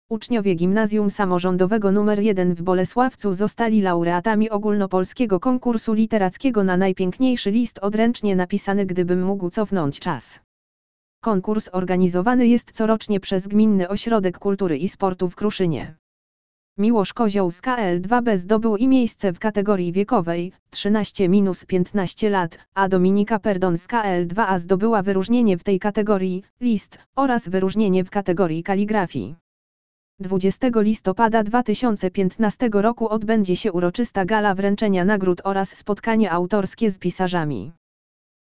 Uczniowie Gimnazjum Samorządowego nr 1 w Bolesławcu zostali laureatami ogólnopolskiego konkursu literackiego na najpiękniejszy list odręcznie napisany Gdybym mógł cofnąć czas. Konkurs organizowany jest corocznie przez Gminny Ośrodek Kultury i Sportu w Kruszynie. Miłosz Kozioł z KL2B zdobył i miejsce w kategorii wiekowej 13-15 lat, a Dominika Perdon z KL2A zdobyła wyróżnienie w tej kategorii list oraz wyróżnienie w kategorii kaligrafii. 20 listopada 2015 roku odbędzie się uroczysta gala wręczenia nagród oraz spotkanie autorskie z pisarzami.